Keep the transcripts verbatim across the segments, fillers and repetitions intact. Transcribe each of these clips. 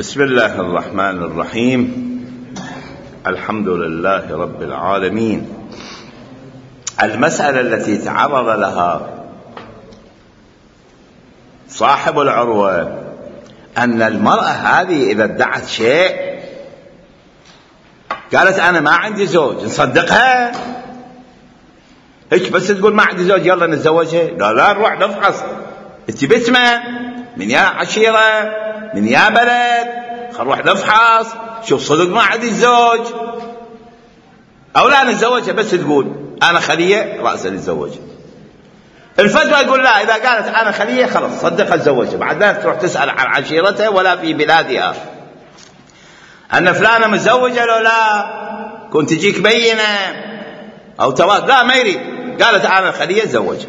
بسم الله الرحمن الرحيم. الحمد لله رب العالمين. المسألة التي تعرض لها صاحب العروة أن المرأة هذه إذا ادعت شيء قالت أنا ما عندي زوج، نصدقها؟ هيك بس تقول ما عندي زوج يلا نتزوجها؟ لا لا نروح نفحص، انت باسمه من يا عشيرة من يا بلد، خل نروح نفحص شوف صدق ما عندي زوج أو لا نتزوجها. بس تقول أنا خلية رأسا نتزوجها. الفتوى يقول لا، إذا قالت أنا خلية خلاص صدقها تزوجها، بعد لا تروح تسأل عن عشيرتها ولا في بلادها أن فلانة متزوجة لو لا كنت تجيك بينة أو تواد، لا ما يريد، قالت أنا خلية تزوجها.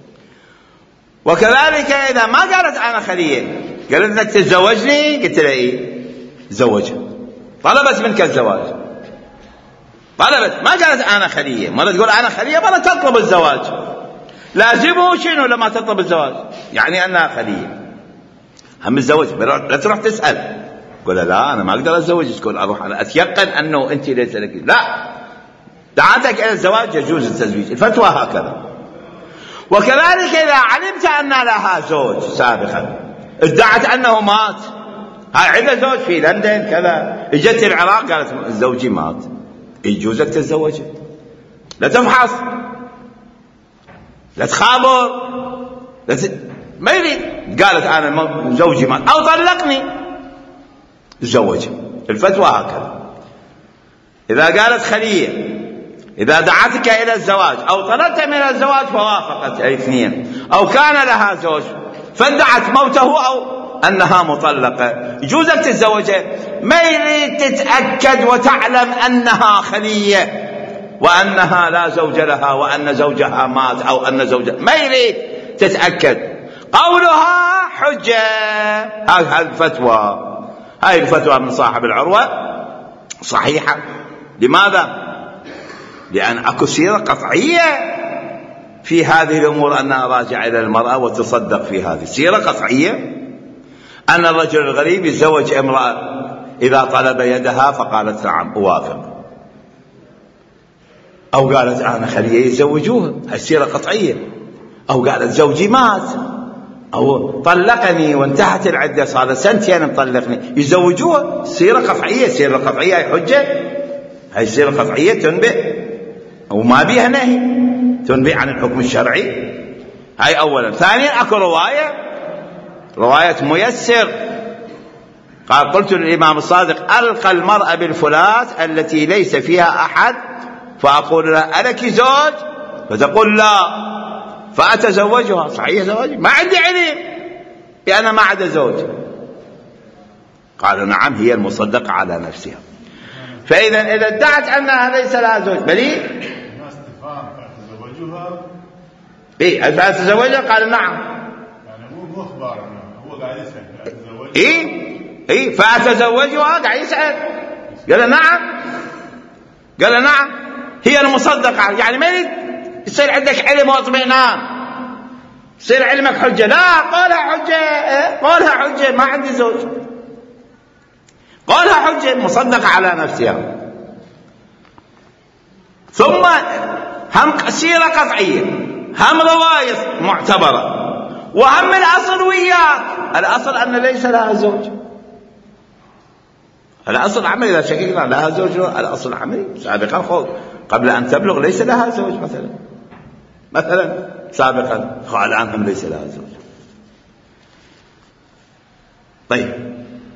وكذلك إذا ما قالت أنا خلية قالت لك تتزوجني، قلت لها إيه تزوجها، طلبت منك الزواج، طلبت ما قالت أنا خلية. مرة تقول أنا خلية، مرة تطلب الزواج، لازمه شنو لما تطلب الزواج؟ يعني أنها خلية هم الزواج، لا تروح تسأل تقول لا أنا ما أقدر أتزوج، تقول أروح أنا أتيقن أنه أنت ليس لك، لا دعاتك إلى الزواج يجوز التزويج، الفتوى هكذا. وكذلك إذا علمت أن لها زوج سابقا ادعت أنه مات، هاي عندها زوج في لندن كذا، اجت العراق قالت زوجي مات، يجوزك تتزوجه، لا تفحص لا تخابر لا ت... ما يريد، قالت أنا زوجي مات أو طلقني تزوجها. الفتوى هكذا. إذا قالت خلية، إذا دعتك إلى الزواج أو طلبت من الزواج فوافقت الاثنين، أو كان لها زوج فادعت موته أو أنها مطلقة، يجوزك تتزوجها. ما يريد تتأكد وتعلم أنها خلية وأنها لا زوج لها وأن زوجها مات أو أن زوجها، ما يريد تتأكد، قولها حجة. هذه الفتوى، هاي الفتوى من صاحب العروة صحيحة. لماذا؟ لأن أكو سيرة قطعية في هذه الأمور أنها راجعة إلى المرأة وتصدق في هذه سيرة قطعية، أن الرجل الغريب يتزوج امرأة إذا طلب يدها فقالت نعم أوافق، أو قالت أنا خليه يزوجوها، هاي سيرة قطعية، أو قالت زوجي مات أو طلقني وانتهت العدة صار سنتين مطلقني يزوجوها، سيرة قطعية. سيرة قطعية هاي حجة، هاي سيرة قطعية تنبئ وما بيها نهي، تنبئ عن الحكم الشرعي. هاي أولا. ثانيا أكو رواية، رواية ميسر قال قلت للإمام الصادق ألقى المرأة بالفلات التي ليس فيها أحد فأقول لها ألك زوج؟ فتقول لا فأتزوجها. صحيح زواجي؟ ما عندي علم بأن ما عندي زوج. قال نعم هي المصدقة على نفسها. فإذا إذا ادعت أنها ليس لها زوج بلي إيه فأتزوجها؟ قال نعم. يعني مو أخبار هو قاعد يسأل إيه إيه فأتزوجها قاعد يسأل، قال نعم، قال نعم هي المصدقة. يعني ما يصير عندك علم واطمئنان، يصير علمك حجة، لا قولها حجة، قولها حجة ما عندي زوج، قولها حجة مصدقة على نفسها. ثم هم سيرة قطعية، هم رواية معتبرة، وهم الأصل وياك، الأصل أن ليس لها زوج، الأصل عملي. إذا شككنا لها زوج الأصل عملي سابقا خذ قبل أن تبلغ ليس لها زوج مثلا مثلا سابقا، الآن هم ليس لها زوج. طيب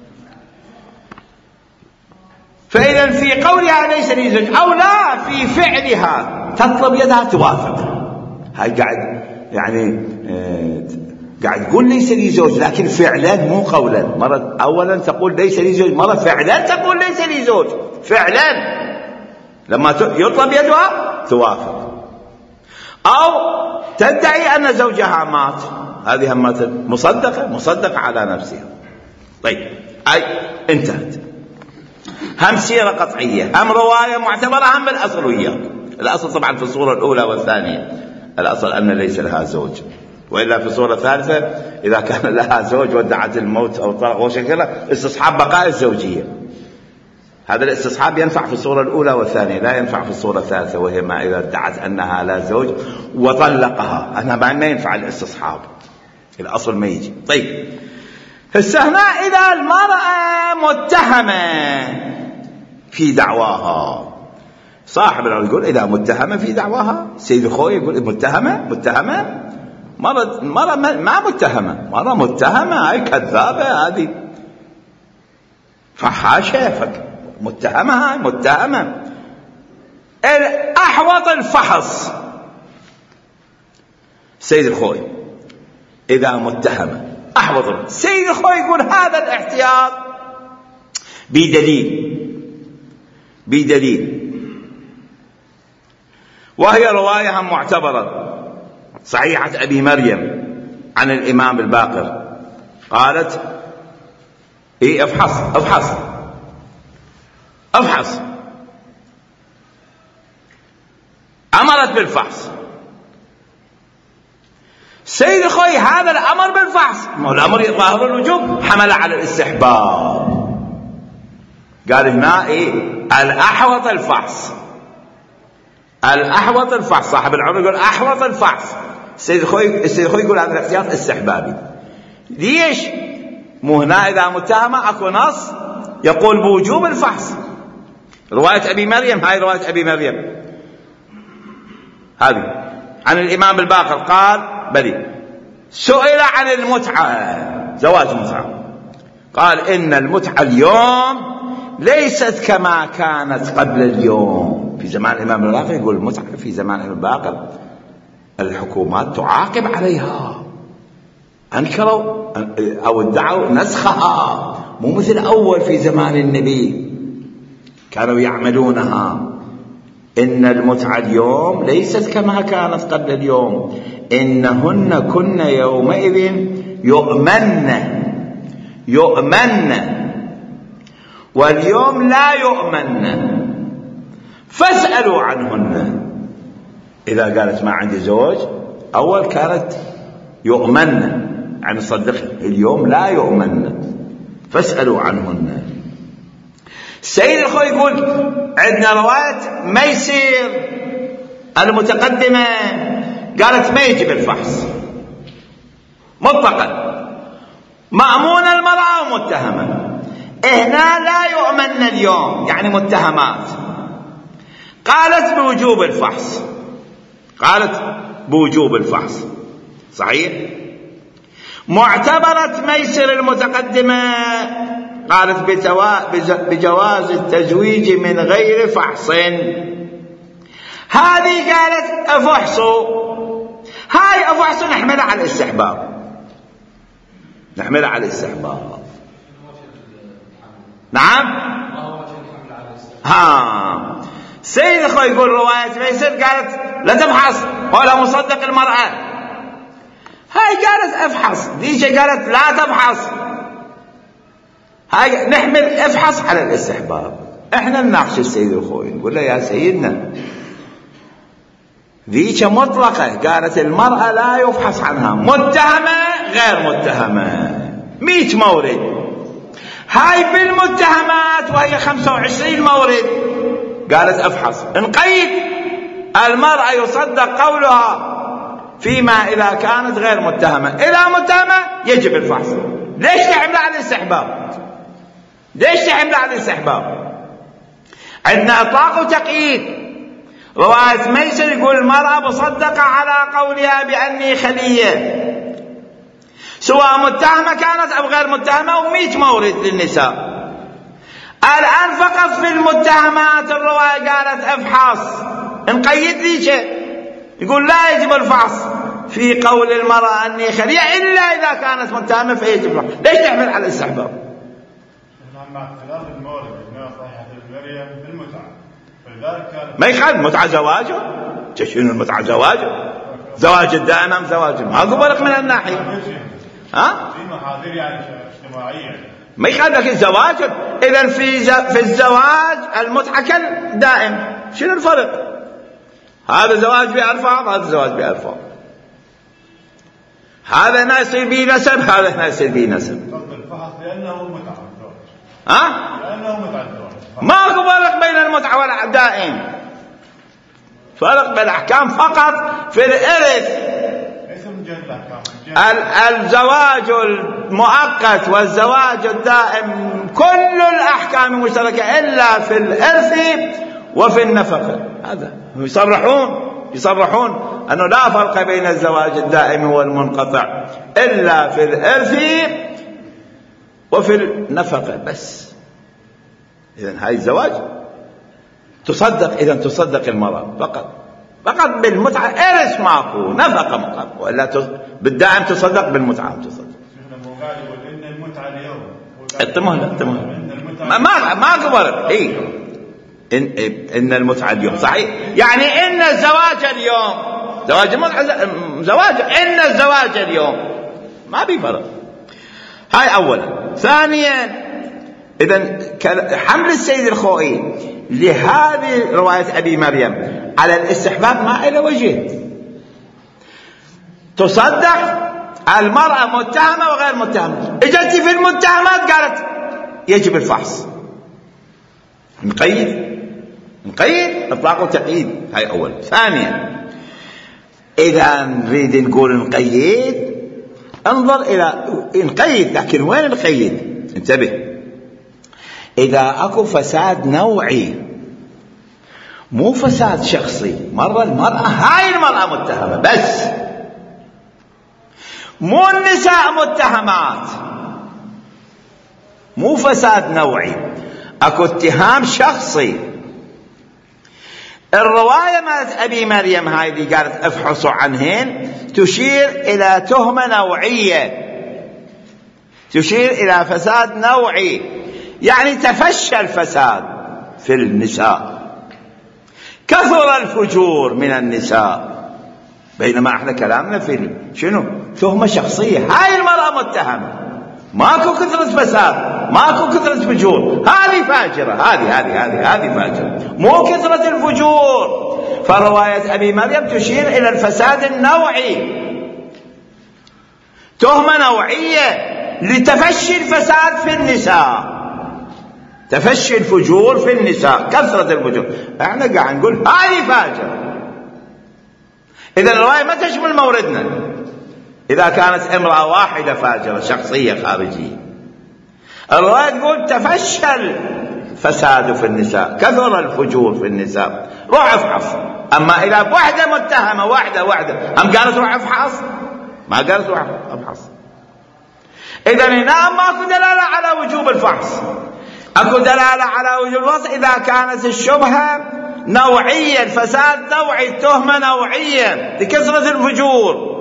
فإذا في قولها ليس لي زوج أو لا في فعلها تطلب يدها توافق، هاي قاعد يعني آه قاعد تقول ليس لي زوج لكن فعلا مو قولا. مرة أولا تقول ليس لي زوج، مرة فعلا تقول ليس لي زوج فعلا، لما يطلب يدها توافق. أو تدعي أن زوجها مات، هذه هم مصدقة مصدقة على نفسها. طيب أي انتهت. هم سيرة قطعية، هم رواية معتبرة، هم الأصل وياك. الأصل طبعا في الصورة الأولى والثانية، الأصل أن ليس لها زوج. وإلا في صورة ثالثة إذا كان لها زوج وادعت الموت أو طلاق وشكلها استصحاب بقاء الزوجية. هذا الاستصحاب ينفع في الصورة الأولى والثانية، لا ينفع في الصورة الثالثة، وهي ما إذا ادعت أنها لا زوج وطلقها، أنا ما ينفع الاستصحاب، الأصل ما يجي. طيب هسه هنا إذا المرأة متهمة في دعواها، صاحب العلم يقول إذا متهمة في دعواها، سيد خوي يقول متهمة متهمة مرة مرة ما متهمة، مرة متهمة، هاي كذابة، هذه فحاشة، متهمة، هاي متهمة. الأحوط الفحص سيد الخوي إذا متهمة أحوط. سيد الخوي يقول هذا الاحتياط بدليل بدليل وهي رواية معتبرة صحيحة أبي مريم عن الإمام الباقر، قالت إيه افحص افحص افحص، أمرت بالفحص. سيد الخوي هذا الأمر بالفحص، الأمر ظاهر الوجوب، حمل على الاستحباب، قال هنا إيه الأحوط الفحص، الأحوط الفحص. صاحب العمر يقول أحوط الفحص، السيد الخوي السيد الخوي يقول هذا الاحتياط استحبابي. ليش؟ مو هنا إذا متهمة أكو نص يقول بوجوب الفحص. رواية أبي مريم، هاي رواية أبي مريم هذه عن الإمام الباقر قال بلي سئل عن المتعة، زواج المتعة، قال إن المتعة اليوم ليست كما كانت قبل اليوم. في زمان الإمام الباقر يقول المتعة في زمان الإمام الباقر الحكومات تعاقب عليها، أنكروا أو ادعوا نسخها، مو مثل أول في زمان النبي كانوا يعملونها. إن المتعة اليوم ليست كما كانت قبل اليوم، إنهن كن يومئذ يؤمن يؤمن واليوم لا يؤمن، فاسألوا عنهن. إذا قالت ما عندي زوج أول كانت يؤمن عن صدقه، اليوم لا يؤمن، فاسألوا عنهن. السيد الخوي يقول عندنا رواية ميسير المتقدمة قالت ما يجب الفحص مطلقا، مأمونة المرأة ومتهمة. هنا لا يؤمن اليوم يعني متهمات، قالت بوجوب الفحص، قالت بوجوب الفحص صحيح. معتبرة ميسر المتقدمة قالت بجواز التزويج من غير فحص، هذه قالت افحصوا، هاي افحصوا نحملها على الاستحباب، نحملها على الاستحباب. نعم ها سيد اخوي يقول رواية ميسر قالت لا تفحص ولا مصدق المرأة، هاي قالت افحص، ديجة قالت لا تفحص، هاي نحمل افحص على الاستحباب. احنا نناقش السيد الخوي نقول له يا سيدنا ذيك مطلقة، قالت المرأة لا يفحص عنها، متهمة غير متهمة، مئة مورد، هاي بالمتهمات وهي خمسة وعشرين مورد، قالت افحص. نقيد المرأة يصدق قولها فيما إذا كانت غير متهمة، إذا متهمة يجب الفحص. ليش نحمل على الاستحباب؟ ليش نحمل على الاستحباب؟ عندنا إطلاق وتقييد. رواية ميسر يقول المرأة مصدقة على قولها بأني خلية، سواء متهمة كانت أو غير متهمة، ومئة مورد للنساء. الآن فقط في المتهمات الرواية قالت افحص، نقيد ليش يقول لا يجب الفحص في قول المرأة أني خلية إلا إذا كانت متهمة فيجب الفحص. ليش نحمل على الاستحباب؟ مع اختلاف المورد هنا صحيحة المريم بالمتعة، فلذلك كانت ما يخالف متعة زواجه، شنو المتعة زواجه؟ زواج الدائم أم زواج ماكو فرق من الناحية، ها؟ في محاذير يعني اجتماعية، ما يخالف لكن زواج. إذا في في الزواج المتعة كالدائم، شنو الفرق؟ هذا زواج بألفاظ، هذا زواج بألفاظ. هذا هنا يصير به نسب، هذا هنا يصير به نسب. الفحص لأنه متعة الزواج. ها؟ لأنه متعة الزواج. ماكو فرق بين المتعة والدائم، فرق بين الأحكام فقط في الإرث. ليس من جهة الأحكام. الزواج المؤقت والزواج الدائم كل الأحكام مشتركة إلا في الإرث وفي النفقة. هذا يصرحون يصرحون أنه لا فرق بين الزواج الدائم والمنقطع إلا في الإرث وفي النفقة بس. إذن هاي الزواج تصدق، إذن تصدق المرأة فقط فقط بالمتعة. إرث ماكو، نفقة ماكو، ولا بالدائم تصدق، بالمتعة تصدق. إن المتعة اليوم التمهل التمهل ما ما ماكو فرق. إيه إن إن المتعة اليوم صحيح، يعني إن الزواج اليوم زواج المتعة زواج إن الزواج اليوم ما بي فرق. هاي أولا. ثانيا، إذن حمل السيد الخوئي لهذه رواية أبي مريم على الاستحباب ما إلى وجه. تصدق المرأة متهمة وغير متهمة. اجت في المتهمات قالت يجب الفحص. نقيد نقيد إطلاق وتقييد. هاي أول. ثانيا، إذا نريد نقول نقيد انظر إلى نقيد، لكن وين نقيد؟ انتبه، إذا أكو فساد نوعي مو فساد شخصي. مرة المرأة هاي المرأة متهمة بس، مو النساء متهمات، مو فساد نوعي، أكو اتهام شخصي. الرواية مالت أبي مريم هاي اللي قالت افحصوا عنهن تشير إلى تهمة نوعية، تشير إلى فساد نوعي، يعني تفشى الفساد في النساء، كثر الفجور من النساء. بينما احنا كلامنا في شنو؟ تهمة شخصية. هاي المرأة متهمة، ماكو كثرة فساد، ماكو كثرة فجور، هذه فاجرة، هذه هذه هذه هذه فاجرة، مو كثرة الفجور. فرواية أبي مريم تشير إلى الفساد النوعي، تهمة نوعية لتفشي الفساد في النساء، تفشي الفجور في النساء، كثرة الفجور. احنا قاعد نقول هذه فاجرة. إذا الرواية ما تشمل موردنا إذا كانت امرأة واحدة فاجرة شخصية خارجية. الرواية تقول تفشى الفساد في النساء، كثر الفجور في النساء، روح افحص. أما إذا واحدة متهمة واحدة واحدة أم قالت روح افحص؟ ما قالت روح افحص. إذا هنا ماكو دلالة على وجوب الفحص، أكو دلالة على وجوب الفحص إذا كانت الشبهة نوعية، الفساد نوعي، التهمة نوعية لكثرة الفجور،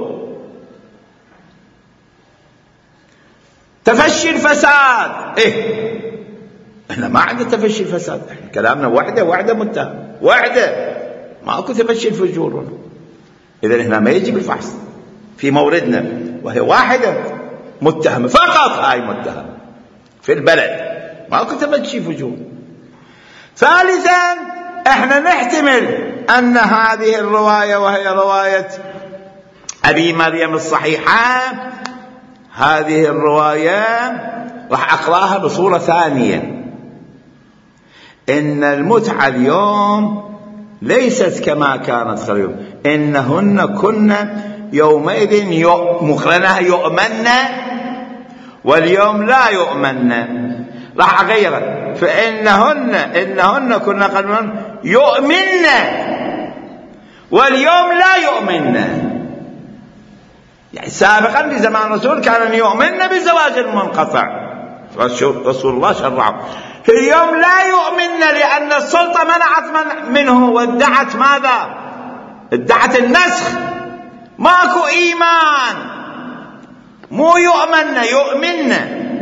تفشي الفساد. إيه إحنا ما عندنا تفشي الفساد، إحنا كلامنا واحدة واحدة متهم، واحدة ما أكو تفشي الفجور. إذن هنا ما يجب الفحص في موردنا، وهي واحدة متهمة فقط، هاي متهمة في البلد، ما أكو تفشي فجور. ثالثا، إحنا نحتمل أن هذه الرواية وهي رواية أبي مريم الصحيحة، هذه الرواية راح أقرأها بصورة ثانية. إن المتعة اليوم ليست كما كانت اليوم، إنهن كن يومئذ مقرنها يؤمن واليوم لا يؤمن. راح أغيرها، فإنهن إنهن كن قبل يؤمن واليوم لا يؤمن. يعني سابقا في زمان الرسول كان يؤمن بالزواج المنقطع، رسول الله شرعه. اليوم لا يؤمن لأن السلطة منعت من منه وادعت ماذا؟ ادعت النسخ. ماكو إيمان، مو يؤمن، يؤمن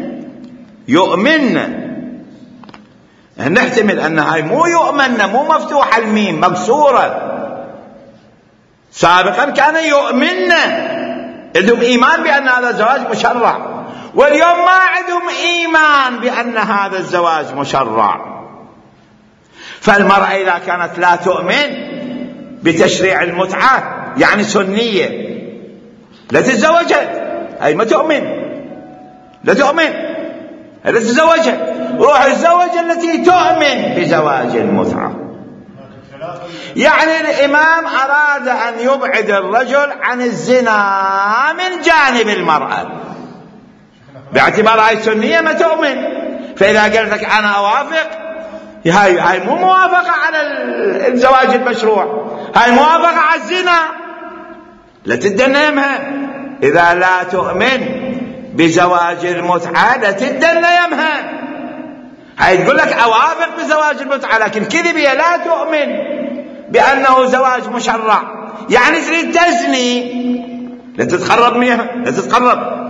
يؤمن. نحتمل أن هاي مو يؤمن، مو مفتوح الميم، مكسورة. سابقا كان يؤمن، عندهم إيمان بأن هذا الزواج مشرع، واليوم ما عندهم إيمان بأن هذا الزواج مشرع. فالمرأة إذا كانت لا تؤمن بتشريع المتعة، يعني سنية، لا تتزوجها، هاي ما تؤمن، لا تؤمن، لا تتزوجها، روح الزوج التي تؤمن بزواج المتعة. يعني الإمام أراد أن يبعد الرجل عن الزنا من جانب المرأة باعتبار هاي السنية ما تؤمن. فإذا قلت لك أنا أوافق، هاي هاي مو موافقة على الزواج المشروع، هاي موافقة على الزنا، لا تدنيمها. إذا لا تؤمن بزواج المتعة لا تدنيمها. هاي تقول لك أوافق بزواج المتعة، لكن كذبية لا تؤمن بأنه زواج مشرع، يعني تريد تزني، لا تتقرب منها، لا تتقرب.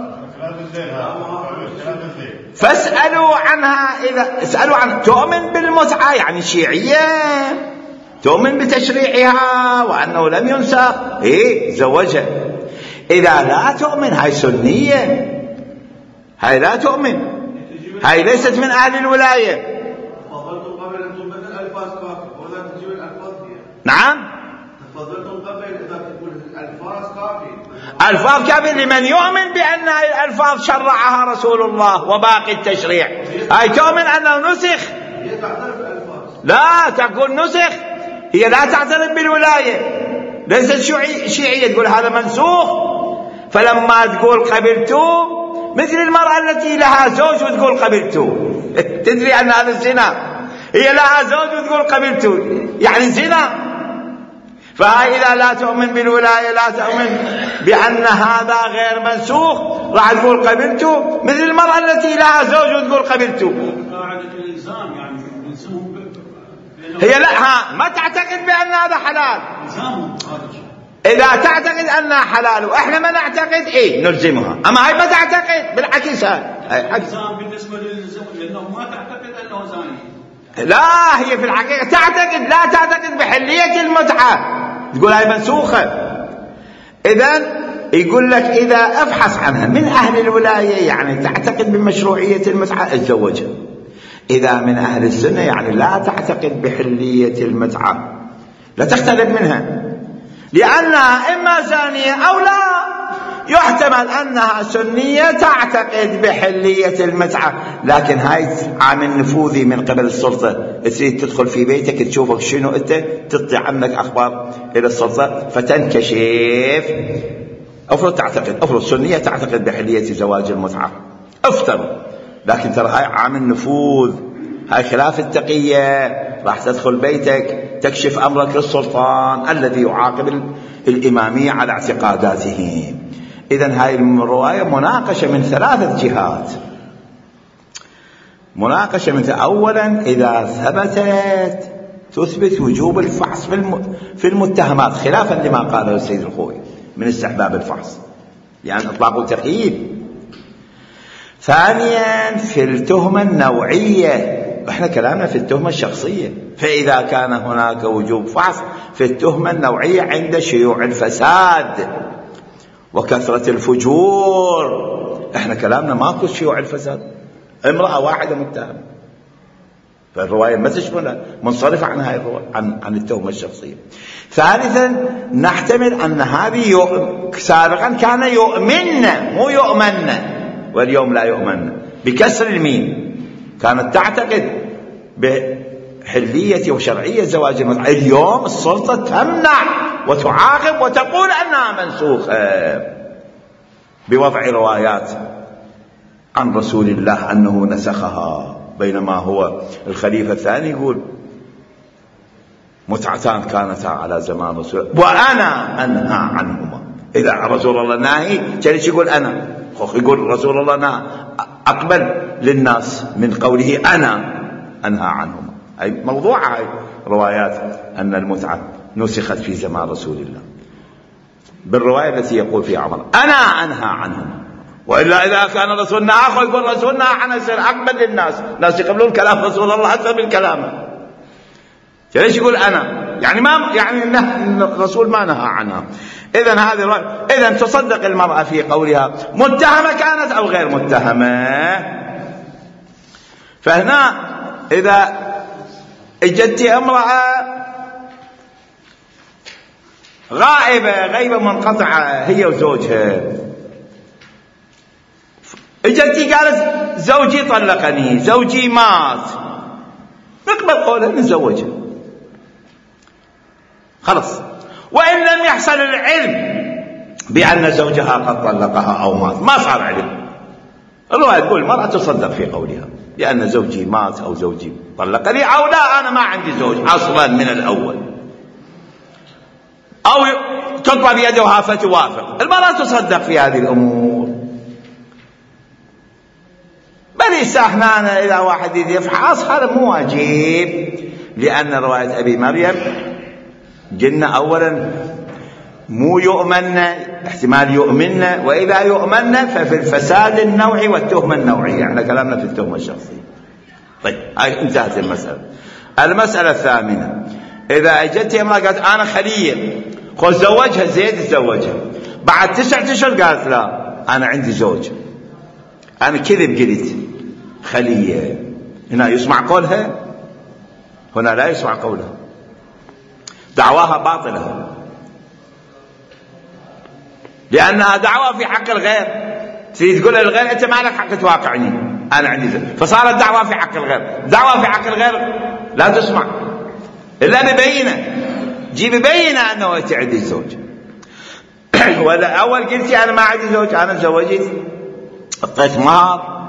فاسألوا عنها، إذا اسألوا عنها. تؤمن بالمتعة يعني شيعية، تؤمن بتشريعها وأنه لم ينسخ، إيه زوجها. إذا لا تؤمن هاي سنية، هاي لا تؤمن، هاي ليست من أهل الولاية. نعم تفضلتم قبل إذا تقول الألفاظ كافي، الفاظ كافي لمن يؤمن بأن هاي الألفاظ شرعها رسول الله وباقي التشريع. هاي تؤمن أنه نسخ، لا تقول نسخ، هي لا تعترف بالولاية، ليست شيعية تقول هذا منسوخ. فلما تقول قبلتو مثل المرأة التي لها زوج وتقول قبلتو تدري أن هذا الزنا، هي لها زوج وتقول قبلتو يعني زنا. فهي إذا لا تؤمن بالولاية، لا تؤمن بأن هذا غير منسوخ، راح تقول قبلتو مثل المرأة التي لها زوج وتقول قبلتو. هي لا ها ما تعتقد بأن هذا حلال. إذا تعتقد أنها حلال وإحنا ما نعتقد إيه نلزمها، أما هي ما تعتقد، بالعكس هاي بالنسبة للزوج لأنه ما تعتقد أنه زاني. لا هي في الحقيقة تعتقد، لا تعتقد بحلية المتعة، تقول هاي منسوخة. إذن يقول لك إذا أبحث عنها من أهل الولاية يعني تعتقد بمشروعية المتعة اتزوجها. إذا من أهل السنة يعني لا تعتقد بحلية المتعة، لا تختلف منها، لأنها إما زانية أو لا. يحتمل أنها سنية تعتقد بحلية المتعة، لكن هاي عامل نفوذي من قبل السلطة، تريد تدخل في بيتك تشوفك شنو أنت، تطلع عنك أخبار إلى السلطة فتنكشف. أفرض تعتقد، أفرض سنية تعتقد بحلية زواج المتعة، افترض، لكن ترى هاي عامل نفوذ، هاي خلاف التقية، راح تدخل بيتك تكشف أمرك للسلطان الذي يعاقب الإمامية على اعتقاداتهم. إذن هاي الرواية مناقشة من ثلاثة جهات. مناقشة من أولا إذا ثبتت تثبت وجوب الفحص في المتهمات خلافا لما قاله السيد الخوي من استحباب الفحص، لأن يعني إطلاق تقييد. ثانيا في التهمة النوعية، احنا كلامنا في التهمة الشخصية، فإذا كان هناك وجوب فحص في التهمة النوعية عند شيوع الفساد وكثرة الفجور. احنا كلامنا ماكو شيوع الفساد، امرأة واحدة متهمة، فالرواية ما تشملها، منصرفة عن هاي الرواية، عن عن التهمة الشخصية. ثالثا نحتمل أن هذه يؤ... سابقا كان يؤمن مو يؤمن، واليوم لا يؤمن بكسر الميم. كانت تعتقد بحلية وشرعية زواج المتعة، اليوم السلطة تمنع وتعاقب وتقول أنها منسوخة بوضع روايات عن رسول الله أنه نسخها، بينما هو الخليفة الثاني يقول متعتان كانتا على زمان رسول الله وأنا أنهى عنهما. إذا رسول الله ناهي جلس يقول أنا، يقول رسول الله نهى، أقبل للناس من قوله أنا أنهى عنهما. أي موضوع هاي روايات أن المتعة نسخت في زمان رسول الله، بالرواية التي يقول فيها عمر أنا أنهى عنهما. وإلا إذا كان رسولنا آخر يقول رسولنا أنا يصير أقبل للناس، الناس يقبلون كلام رسول الله أكثر من كلامه. ليش يقول أنا؟ يعني ما يعني الرسول ما نهى عنها. إذن هذه الرواية، إذن تصدق المرأة في قولها متهمة كانت أو غير متهمة. فهنا إذا اجت امرأة غائبة غيبة منقطعة هي وزوجها، اجتي قالت زوجي طلقني، زوجي مات، نقبل قولها نتزوجها خلص. وإن لم يحصل العلم بأن زوجها قد طلقها أو مات، ما صار علم، الرواية تقول المرأة تصدق في قولها بأن زوجي مات أو زوجي طلقني، أو لا أنا ما عندي زوج أصلا من الأول، أو تطلب يدها فتوافق. المرأة تصدق في هذه الأمور. بل استحنانا إذا واحد يفحص هذا مو واجب، لأن رواية أبي مريم قلنا أولا مو يؤمن، احتمال يؤمن، وإذا يؤمن ففي الفساد النوعي والتهمة النوعية، احنا كلامنا في التهمة الشخصية. طيب انتهت المسألة. المسألة الثامنة، إذا أجت امرأة قالت أنا خلية، خذ زوجها زيد تزوجها، بعد تسعة أشهر قالت لا أنا عندي زوج، أنا كذب قلت خلية، هنا يسمع قولها؟ هنا لا يسمع قولها، دعواها باطلة، لأنها دعوة في حق الغير. تريد تقول للغير أنت ما لك حق تواقعني، أنا عندي زوج، فصارت دعوة في حق الغير. دعوة في حق الغير لا تسمع إلا ببينة، جيب ببينة أنه أنت عندي زوج. ولا أول قلتي أنا ما عندي زوج، أنا تزوجت، أعطيت مهر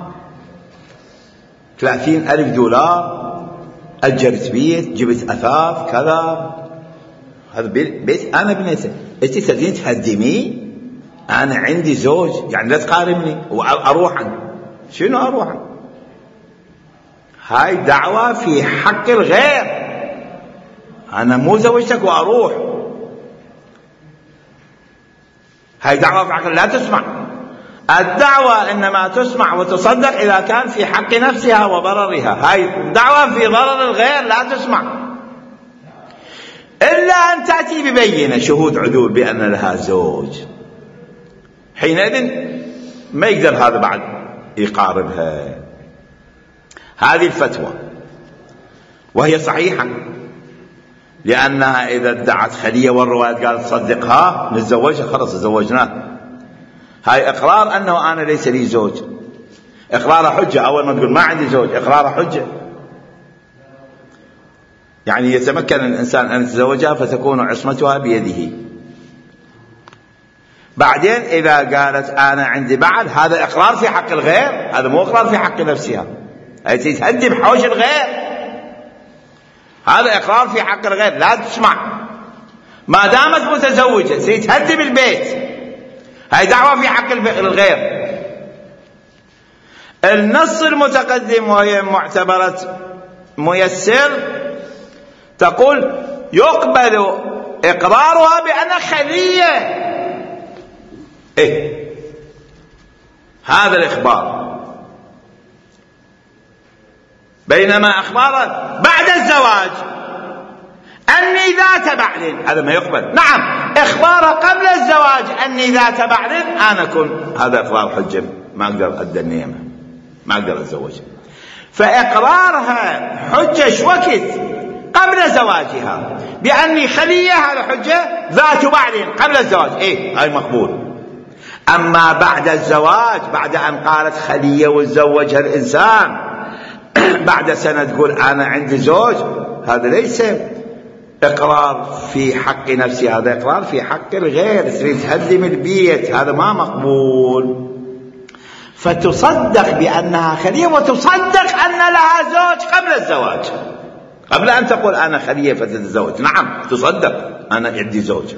ثلاثين ألف دولار، أجرت بيت، جبت أثاث كذا، هذا بيت أنا بنيته، أنت تريدين تهدميه؟ أنا عندي زوج، يعني لا تقارني وأروح عنه. شنو أروح عنه؟ هاي دعوة في حق الغير، أنا مو زوجتك وأروح، هاي دعوة في حق، لا تسمع. الدعوة إنما تسمع وتصدق إذا كان في حق نفسها وضررها، هاي دعوة في ضرر الغير لا تسمع، إلا أن تأتي ببينة شهود عدول بأن لها زوج، حينئذ ما يقدر هذا بعد يقاربها. هذه الفتوى وهي صحيحة، لأنها إذا ادعت خلية والرواية قالت صدقها نتزوجها، خلص تزوجناه. هاي إقرار أنه أنا ليس لي زوج، إقرار حجة. أول ما تقول ما عندي زوج إقرار حجة، يعني يتمكن الإنسان أن يتزوجها فتكون عصمتها بيده. بعدين إذا قالت أنا عندي بعد، هذا إقرار في حق الغير، هذا مو إقرار في حق نفسها، هي تهدم حوش الغير، هذا إقرار في حق الغير لا تسمع. ما دامت متزوجة تهدم البيت، هاي دعوة في حق الغير. النص المتقدم وهي معتبرة ميسر تقول يقبل إقرارها بأن خلية. إيه هذا الإخبار، بينما أخبار بعد الزواج أني ذات بعل هذا ما يقبل. نعم إخبار قبل الزواج أني ذات بعل أنا كن، هذا إقرار حجة، ما أقدر أدى النيمة، ما أقدر أتزوج. فإقرارها حجة شوكت قبل زواجها بأني خلية، هذا حجة ذات بعل قبل الزواج، إيه هاي مقبول. أما بعد الزواج، بعد أن قالت خلية وتزوجها الإنسان بعد سنة تقول أنا عندي زوج، هذا ليس إقرار في حق نفسي، هذا إقرار في حق الغير، تريد تهدم البيت، هذا ما مقبول. فتصدق بأنها خلية وتصدق أن لها زوج قبل الزواج، قبل أن تقول أنا خلية فتتزوج. نعم تصدق أنا عندي زوج،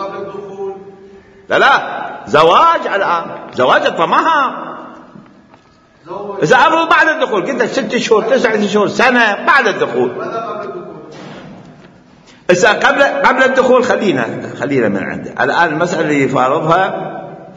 لا لا زواج الآن، زواج طمها. إذا أفرض بعد الدخول قلت ست شهور تسعة شهور سنة بعد الدخول، إذا قبل قبل الدخول خلينا خلينا من عنده. الآن المسألة اللي يفارضها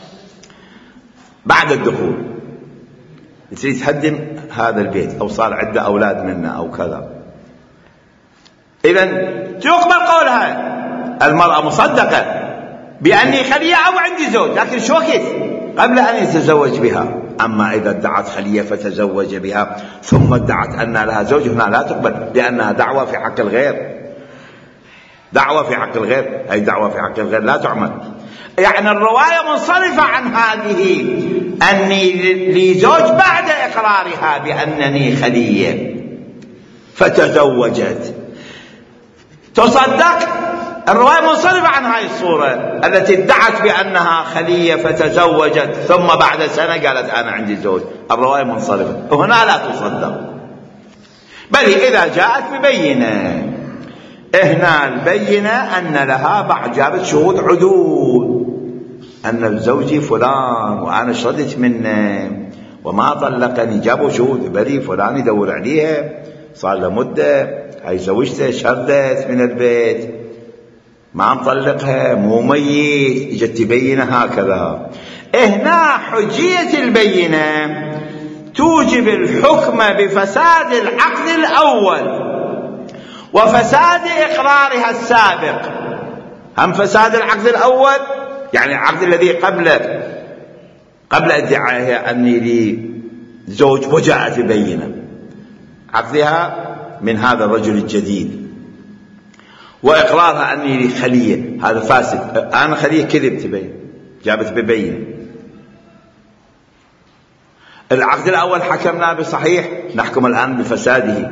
بعد الدخول، تريد تهدم هذا البيت أو صار عنده أولاد منه أو كذا، إذن تقبل قولها المرأة مصدقة بأني خلية أو عندي زوج، لكن شوكت قبل أن يتزوج بها. أما إذا ادعت خلية فتزوج بها ثم ادعت أن لها زوج، هنا لا تقبل، لأنها دعوة في حق الغير. دعوة في حق الغير، أي دعوة في حق الغير لا تعمل. يعني الرواية منصرفة عن هذه، أني لي زوج بعد إقرارها بأنني خلية فتزوجت، تصدق الرواية منصرفة عن هذه الصورة التي ادعت بأنها خلية فتزوجت ثم بعد سنة قالت أنا عندي زوج. الرواية منصرفة وهنا لا تصدق، بل إذا جاءت ببينة. هنا البينة أن لها بعد جابت شهود عدول، أن زوجي فلان وأنا شردت منه وما طلقني، جابوا شهود بري فلان يدور عليها صار له مدة، هاي زوجته شردت من البيت ما مطلقها مو ميت، اجت تبينه هكذا. هنا حجية البينة توجب الحكم بفساد العقد الأول وفساد إقرارها السابق. هم فساد العقد الأول يعني العقد الذي قبل قبل ادعائها أني لي زوج وجاءت بينة عقدها من هذا الرجل الجديد، وإقرارها أني لي خلية هذا فاسد، أنا خلية كذب تبين جابت ببين. العقد الأول حكمنا بصحيح، نحكم الآن بفساده.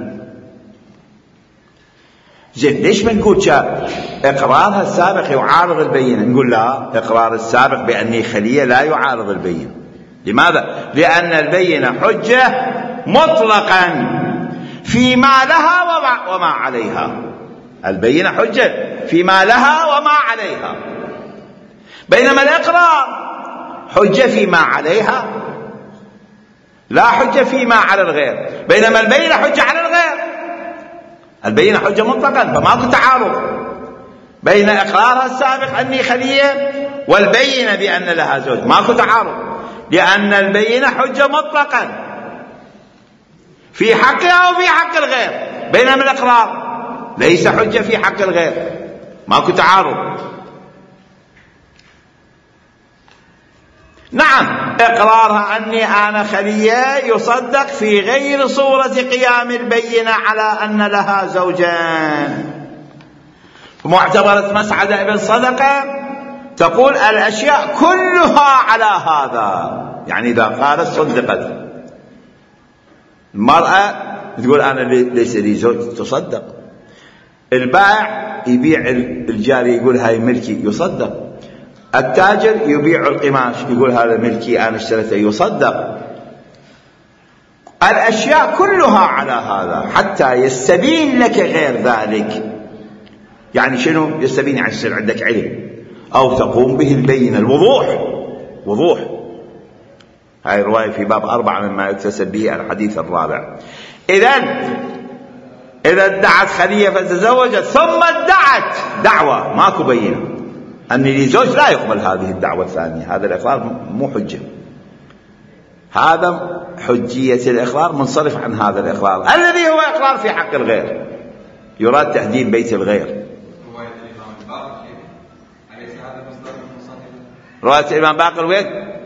زين ليش ما نقول إقرارها السابق يعارض البينة؟ نقول لا، إقرار السابق بأني خلية لا يعارض البينة. لماذا؟ لأن البينة حجة مطلقا فيما لها وما, وما عليها. البينة حجة فيما لها وما عليها، بينما الإقرار حجة فيما عليها لا حجة فيما على الغير. بينما البينة حجة على الغير، البينة حجة مطلقا، فماكو تعارض بين إقرارها السابق أني خلية والبينة بأن لها زوج، ماكو تعارض، لأن البينة حجة مطلقا في حقها وفي حق الغير، بينما الإقرار ليس حجة في حق الغير، ماكو تعارض. نعم إقرارها أني أنا خلية يصدق في غير صورة قيام البينة على أن لها زوجان. معتبرة مسعدة ابن صدقة تقول الأشياء كلها على هذا، يعني إذا قالت صدقت. المرأة تقول أنا ليس لي زوج تصدق، البائع يبيع الجاري يقول هاي ملكي يصدق، التاجر يبيع القماش يقول هذا ملكي أنا اشتريته يصدق. الأشياء كلها على هذا حتى يستبين لك غير ذلك. يعني شنو يستبين؟ يعني يصير عندك علم أو تقوم به البينة الوضوح، وضوح. هاي الرواية في باب أربعة مما يكتسب به الحديث الرابع. إذن إذا ادعت خلية فتزوجت ثم ادعت دعوة ماكو بينة أني لي زوج، لا يقبل هذه الدعوة الثانية، هذا الإقرار مو حجة. هذا حجية الإقرار منصرف عن هذا الإقرار الذي هو إقرار في حق الغير، يراد تهديد بيت الغير. رواية الإمام باقر وين؟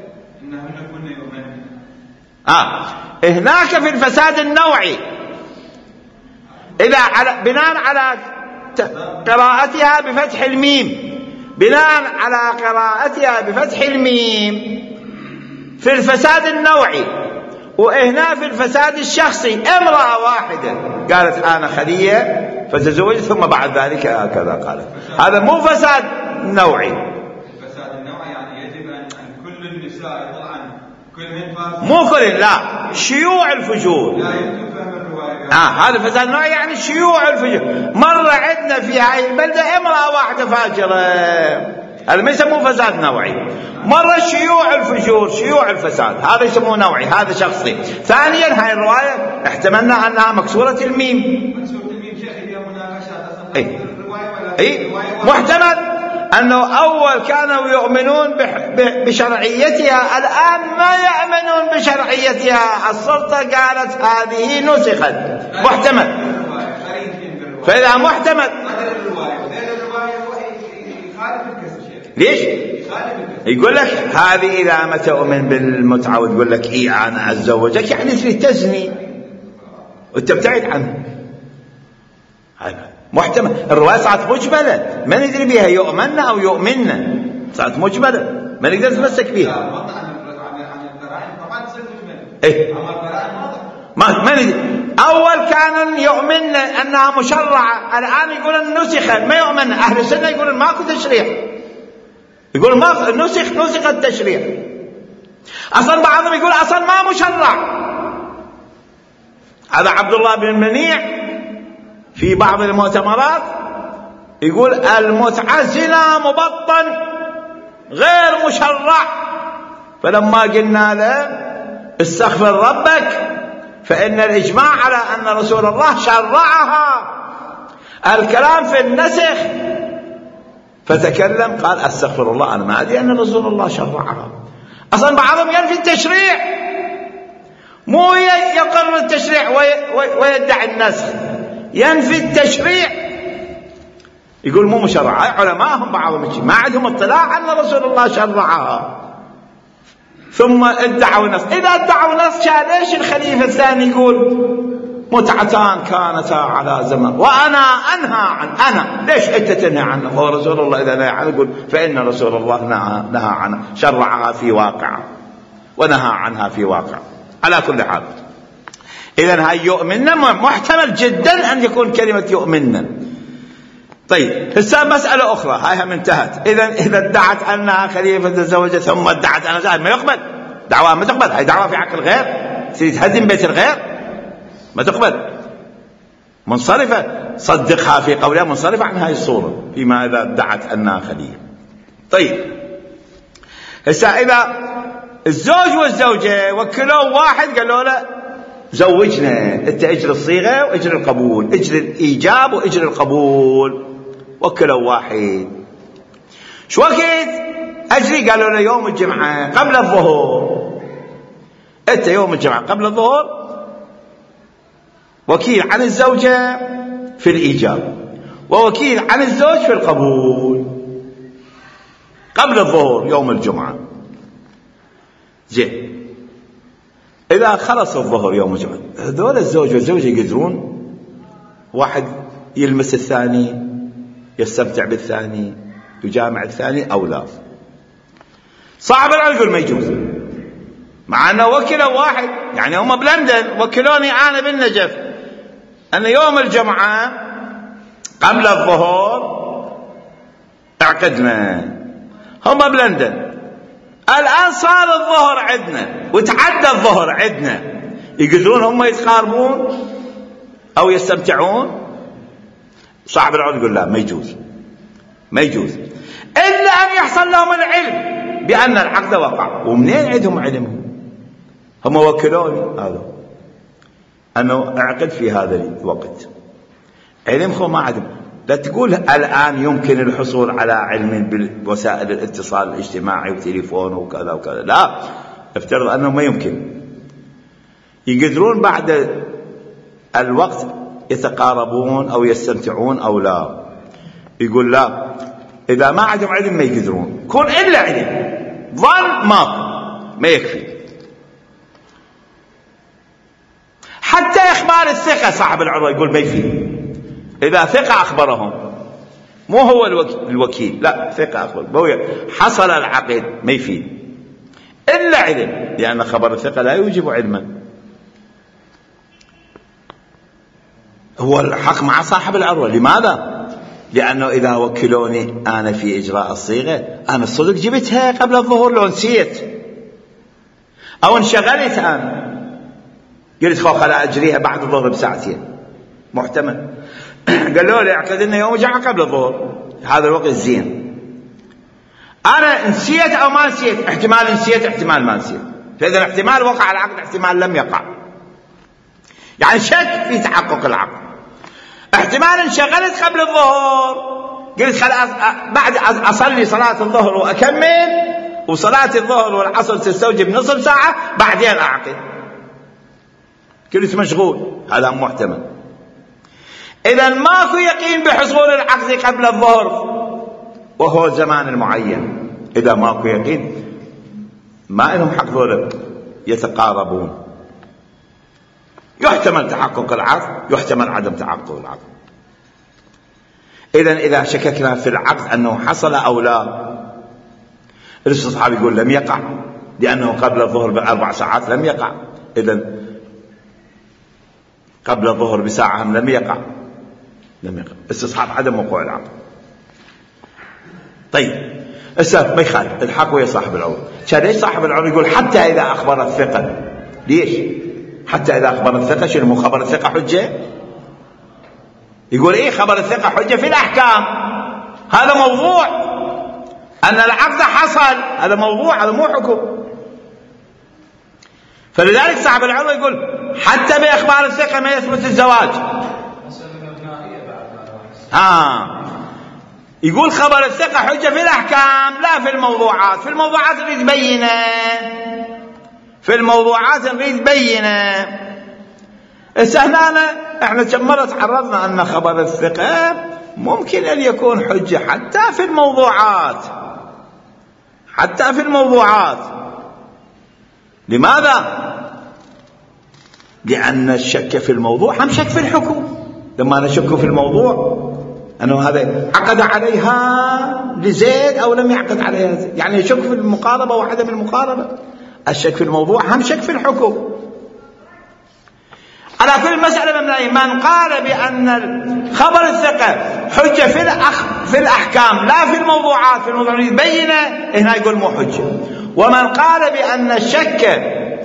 آه هناك في الفساد النوعي إذا على بناء على قراءتها بفتح الميم، بناء على قراءتها بفتح الميم في الفساد النوعي، وهنا في الفساد الشخصي امرأة واحدة قالت أنا خلية فتزوجت ثم بعد ذلك هكذا قالت، هذا مو فساد نوعي. الفساد النوعي يعني يجب أن كل النساء طبعا كلهن فاسد، مو كل، لا، شيوع الفجور. لا يمكن فهم الرواية. آه هذا فساد نوعي يعني شيوع الفجور. مرة عندنا في هاي البلدة امرأة واحدة فاجرة، هذا ما يسموه فساد نوعي. مرة شيوع الفجور، شيوع الفساد، هذا يسموه نوعي، هذا شخصي. ثانيا هاي الرواية احتملنا أنها مكسورة الميم. مكسورة الميم شيخ اليوم مناقشات أصلا اي الرواية ولا اي محتمل أنه أول كانوا يؤمنون بشرعيتها، الآن ما يؤمنون بشرعيتها، السلطة قالت هذه نسخت، محتمل. فإذا محتمل ليش؟ يقول لك هذه إذا ما تؤمن بالمتعة وتقول لك إيه أنا أتزوجك، يعني تريد تزني وتبتعد عنه، هذا محتمل. الرواية صارت مجملة ما ندري بها يؤمن أو يؤمن، صارت مجملة ما نقدر نتمسك بها. إيه؟ ما ما ندري. أول كان يؤمن أنها مشرعة، الآن يقولون نسخ، ما يؤمن. أهل السنة يقولون ماكو تشريع، يقول ما نسخ نسخ التشريع. أصلا بعضهم يقول أصلا ما مشرع. هذا عبد الله بن المنيع في بعض المؤتمرات يقول المتعة زنا مبطن غير مشرع. فلما قلنا له استغفر ربك فإن الإجماع على أن رسول الله شرعها، الكلام في النسخ، فتكلم قال استغفر الله أنا ما أدري أن رسول الله شرعها. أصلا بعضهم ينفي التشريع، مو يقر التشريع ويدعي النسخ، ينفي التشريع، يقول مو مشرع. علماءهم بعضهم ما عندهم اطلاع أن رسول الله شرعها، ثم ادعوا نص. إذا ادعوا نص ليش الخليفة الثاني يقول متعتان كانتا على زمان وأنا أنهى عن أنا ليش أنت تنهى عنه؟ هو رسول الله إذا نهى عنه يقول فإن رسول الله نهى, نهى عنه، شرعها في واقع ونهى عنها في واقع. على كل حال إذن هاي يؤمننا محتمل جدا أن يكون كلمة يؤمننا. طيب هسه مسألة أخرى هاي هم انتهت. إذن إذا ادعت أنها خليفة تزوجت ثم ادعت أنها زوجة ما يقبل، دعوة ما تقبل، هاي دعوة في حق الغير، تريد تهدم بيت الغير ما تقبل، منصرفة. صدقها في قولها منصرفة عن هاي الصورة فيما إذا ادعت أنها خليفة. طيب هسه إذا الزوج والزوجة وكلوا واحد قالوا له زوجنا، انت اجر الصيغة واجر القبول، اجر الإيجاب واجر القبول، وكلوا واحد. شو وقت أجري؟ قالوا له يوم الجمعة قبل الظهر. انت يوم الجمعة قبل الظهر وكيل عن الزوجة في الإيجاب ووكيل عن الزوج في القبول قبل الظهر يوم الجمعة. زين إذا خلص الظهر يوم الجمعة هذول الزوج والزوجة يقدرون واحد يلمس الثاني، يستمتع بالثاني، يجامع الثاني أو لا؟ صعب العقل يقول ما يجوز، مع أنه وكلوا واحد. يعني هم بلندن وكلوني أنا بالنجف أن يوم الجمعة قبل الظهر اعقدنا، هم بلندن. الآن صار الظهر عندنا وتعدى الظهر عندنا، يقدرون هم يتقاربون أو يستمتعون؟ صاحب العقد يقول لا ما يجوز، ما يجوز إلا أن يحصل لهم العلم بأن العقد وقع. ومنين عندهم علمهم؟ هم وكلوني هذا أنه اعقد في هذا الوقت، علمهم ما عندهم. لا تقول الآن يمكن الحصول على علم بوسائل الاتصال الاجتماعي وتليفون وكذا وكذا، لا، افترض أنه ما يمكن. يقدرون بعد الوقت يتقاربون أو يستمتعون أو لا؟ يقول لا، إذا ما عندهم علم ما يقدرون. كون إلا علم ظن ما ما يكفي. حتى إخبار الثقة صاحب العروة يقول ما يفيد. إذا ثقة أخبرهم، مو هو الوكيل، لا، ثقة أخبر حصل العقد ما يفيد إلا علم، لأن خبر الثقة لا يوجب علما. هو الحق مع صاحب العروة. لماذا؟ لأنه إذا وكلوني أنا في إجراء الصيغة، أنا الصدق جبتها قبل الظهر لو نسيت أو انشغلت، أنا قلت خو خلا أجريها بعد الظهر بساعتين، محتمل. قالوا لي اعقد لنا يوم الجمعة قبل الظهر، هذا الوقت زين. أنا نسيت أو ما نسيت، احتمال نسيت احتمال ما نسيت، فإذا احتمال وقع العقد احتمال لم يقع، يعني شك في تحقق العقد. احتمال انشغلت قبل الظهر، قلت خلاص بعد أصلي صلاة الظهر وأكمل، وصلاة الظهر والعصر تستوجب نصف ساعة بعدين أعقد، كنت مشغول، هذا محتمل. إذا ماكو يقين بحصول العقد قبل الظهر وهو الزمان المعين. إذا ماكو يقين ما لهم حق ذولا يتقاربون. يحتمل تحقق العقد، يحتمل عدم تحقق العقد. إذن إذا شككنا في العقد أنه حصل أو لا، الاستصحاب يقول لم يقع لأنه قبل الظهر بأربع ساعات لم يقع، إذن قبل الظهر بساعة هم لم يقع لم يقع استصحاب عدم وقوع العقد. طيب السبب ما يخالف الحق ويا صاحب العروض. كان ليش صاحب العروض يقول حتى إذا أخبر الثقة؟ ليش حتى إذا أخبر الثقة؟ شنو مو خبر الثقة حجة؟ يقول إيه خبر الثقة حجة في الأحكام، هذا موضوع أن العقد حصل، هذا موضوع هذا مو حكم. فلذلك صاحب العروض يقول حتى بإخبار الثقة ما يثبت الزواج. آه يقول خبر الثقة حجة في الأحكام لا في الموضوعات. في الموضوعات نريد بينة، في الموضوعات نريد بينة. هنا احنا كم مرة تعرضنا أن خبر الثقة ممكن أن يكون حجة حتى في الموضوعات، حتى في الموضوعات. لماذا؟ لأن الشك في الموضوع هم شك في الحكم. لما نشك في الموضوع أنه هذا عقد عليها لزيد أو لم يعقد عليها زيد، يعني يشك في المقاربة وعدم المقاربة. الشك في الموضوع هم شك في الحكم. على كل مسألة من من قال بأن خبر الثقة حجة في الأخ في الأحكام لا في الموضوعات، في الموضوع بينة هنا يقول مو حجة. ومن قال بأن الشك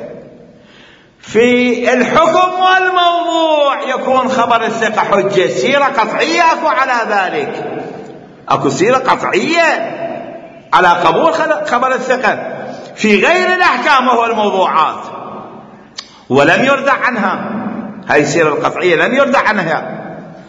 في الحكم والموضوع يكون خبر الثقة حجة، سيرة قطعية أكو على ذلك، أكو سيرة قطعية على قبول خبر الثقة في غير الأحكام وهو الموضوعات، ولم يردع عنها. هاي السيرة القطعية لم يردع عنها.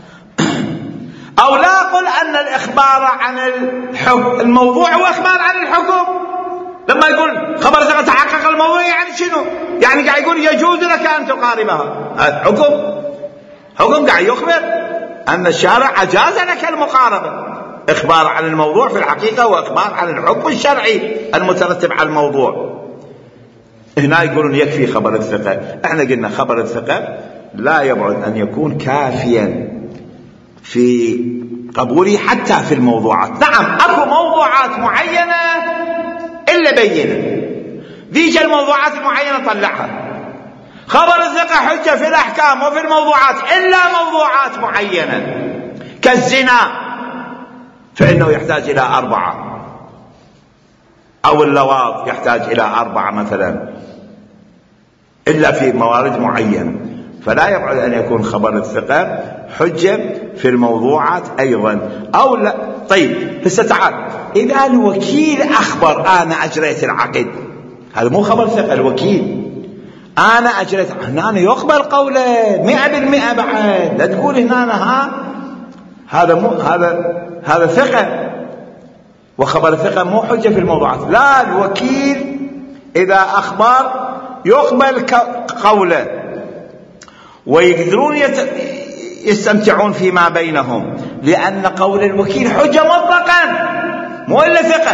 أو لا أقول أن الإخبار عن الحكم الموضوع هو إخبار عن الحكم. لما يقول خبر ثقة تحقق الموضوع يعني شنو؟ يعني قاعد يقول يجوز لك أن تقاربها. هذا حكم، حكم قاعد يخبر أن الشارع أجاز لك المقاربة. إخبار عن الموضوع في الحقيقة وإخبار عن الحكم الشرعي المترتب على الموضوع. هنا يقولون يكفي خبر الثقة. احنا قلنا خبر الثقة لا يبعد أن يكون كافيا في قبوله حتى في الموضوعات. نعم أكو موضوعات معينة إلا بينة، ذيك الموضوعات المعينة طلعها. خبر الثقة حجة في الأحكام وفي الموضوعات إلا موضوعات معينة كالزنا، فإنه يحتاج إلى أربعة، أو اللواط يحتاج إلى أربعة مثلا، إلا في موارد معينة. فلا يبعد أن يكون خبر الثقة حجة في الموضوعات أيضا أو لا. طيب هسه تعال، إذا الوكيل أخبر أنا أجريت العقد، هذا مو خبر ثقة. الوكيل أنا أجريت، هنا أنا يقبل قوله مئة بالمئة بعد. لا تقول هنا أنا ها هذا مو هذا هذا ثقة، وخبر الثقة مو حجة في الموضوعات. لا، الوكيل إذا أخبر يقبل قوله ويقدرون يستمتعون فيما بينهم، لأن قول الوكيل حجة مطلقا مو إلا ثقة.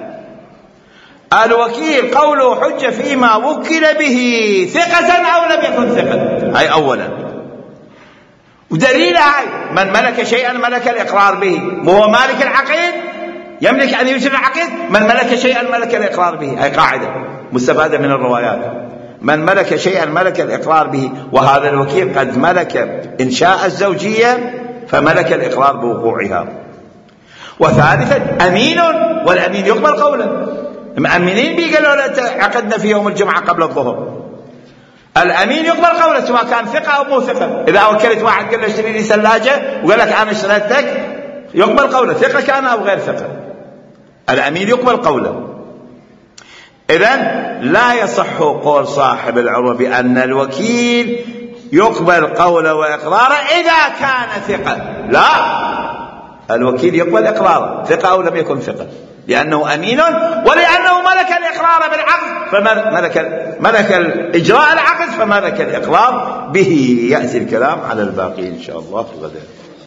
الوكيل قوله حجة فيما وكل به ثقة أو لم يكن ثقة. هاي أولا. ودليل هاي من ملك شيئا ملك الإقرار به، وهو مالك العقد يملك أن يجري العقد. من ملك شيئا ملك الإقرار به. هاي قاعدة مستفادة من الروايات. من ملك شيئا ملك الإقرار به، وهذا الوكيل قد ملك إنشاء الزوجية فملك الإقرار بوقوعها. وثالثا أمين، والأمين يقبل قوله. مأمنين بيقالوا له عقدنا في يوم الجمعة قبل الظهر، الأمين يقبل قوله سواء كان ثقة أو مو ثقة. إذا وكلت واحد قال له اشتري لي ثلاجة وقال لك أنا اشتريتك، يقبل قوله ثقة كان أو غير ثقة، الأمين يقبل قوله. إذن لا يصح قول صاحب العروة بأن الوكيل يقبل قوله وإقراره إذا كان ثقة. لا، الوكيل يقبل إقراره ثقة أو لم يكن ثقة، لأنه أمين ولأنه ملك الإقرار بالعقد، فملك ملك الإجراء العقد فملك الإقرار به. يأتي الكلام على الباقي إن شاء الله في غدا.